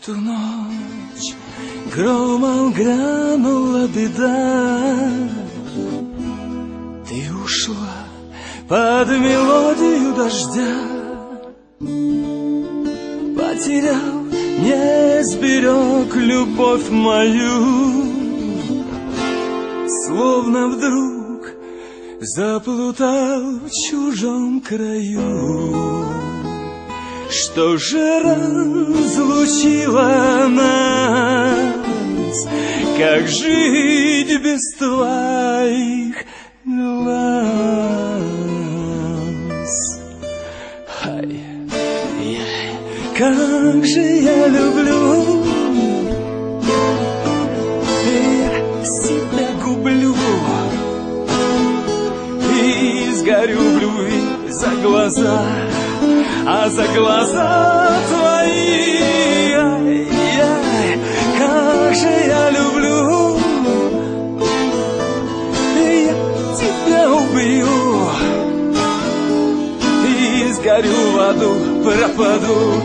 ту ночь громом грянула беда. Ты ушла под мелодию дождя. Потерял, не сберег любовь мою. Словно вдруг заплутал в чужом краю. Что же разлучило нас? Как жить без твоих глаз? Ай-яй, как же я люблю, я себя гублю и сгорю в любви за глаза. А за глаза твои, ай-яй, как же я люблю, я тебя убью и сгорю в аду, пропаду.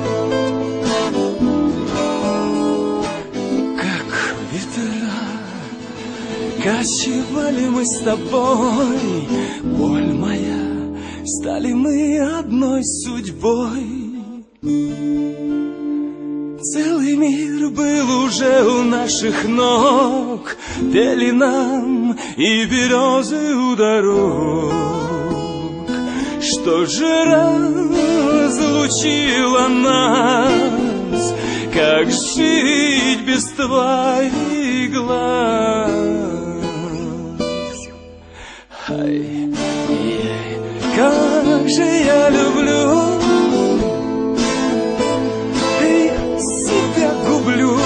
Как ветра кочевали мы с тобой, боль моя, стали мы одной судьбой. Целый мир был уже у наших ног, пели нам и березы у дорог. Что же разлучило нас? Как жить без твоих глаз? Ай-яй, как же я люблю, я себя гублю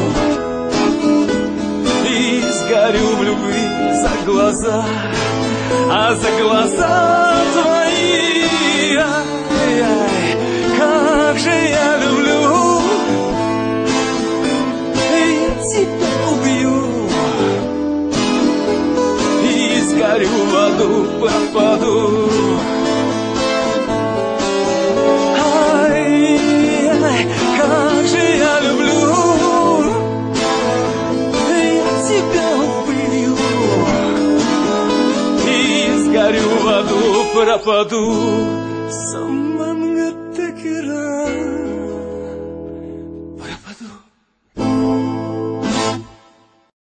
и сгорю в любви за глаза. А за глаза твои, ай-яй, как же я люблю, я тебя убью и сгорю в аду, пропаду. Ай-яй, как же я люблю, я тебя убью и сгорю в аду, пропаду.